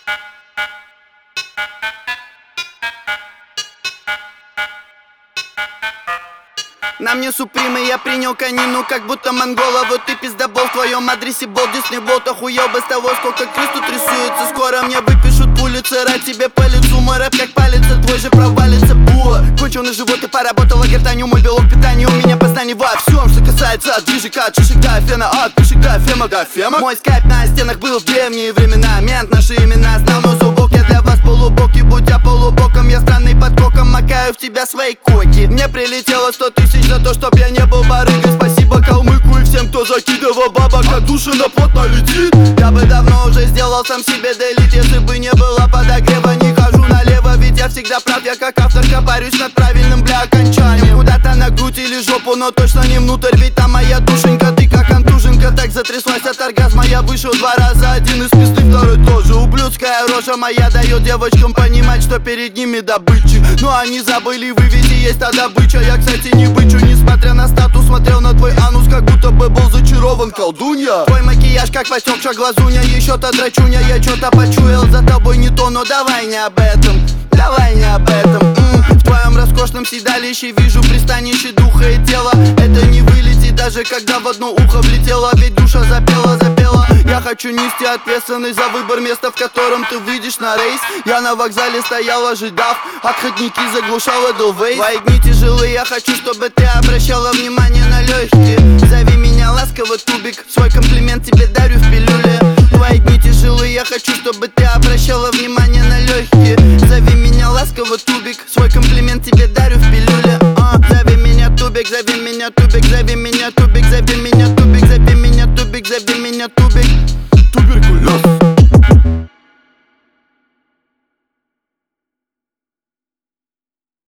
На мне супримы, я принял конину, как будто монгола. Вот ты пиздобол, в твоем адресе бол, Дисней Волт. Охуел бы с того, сколько крыс тут рисуется. Скоро мне выпишут пулицы, рад тебе по лицу. Мой рэп как палится, твой же провалится. Буа, конченый живот и поработала гортанью. Мой белок питания, у меня познание во всем, что касается от движика, от шишек до фена, от пишек до фема. Мой скайп на стенах был в древние времена. Мент наши имена знал, но зубок я для вас полубокий. Будь я полубоком, я странный под коком. Макаю в тебя свои коки. Мне прилетело 100 тысяч за то, чтоб я не был барыгой. Спасибо калмыку и всем, кто закидывал бабок. Отдушина плотно летит. Я бы давно уже сделал сам себе делит, если бы не было подогрева. Не хожу налево, ведь я всегда прав. Я как автор копарюсь над правильным бля окончанием. Куда-то на грудь или жопу, но точно не внутрь. Ведь там моя душенька, ты как антушенька. Так затряслась от оргазма, я вышел 2 раза. Один из пизды, второй тоже. Ублюдская рожа моя дает девочкам понимать, что перед ними добычи. Но они забыли, вы ведь и есть та добыча. Я, кстати, не бычу, несмотря на статус. Смотрел на твой анус, как будто бы был зачарован, колдунья. Твой макияж как потекшая глазуня. Еще-то драчуня, я что-то почуял. За тобой не то, но давай не об этом. Давай не об этом. В твоем роскошном седалище вижу пристанище духа и тела. Это не вылетит, даже когда в одно ухо влетело. Ведь душа запела. Я хочу нести ответственность за выбор места, в котором ты выйдешь на рейс. Я на вокзале стоял, ожидав, отходники заглушал Эдельвейс. Твои дни тяжелые, я хочу, чтобы ты обращала внимание на легкие. Зови меня ласково, тубик, свой комплимент тебе дарю в пилюле. Твои дни тяжелые, я хочу, чтобы ты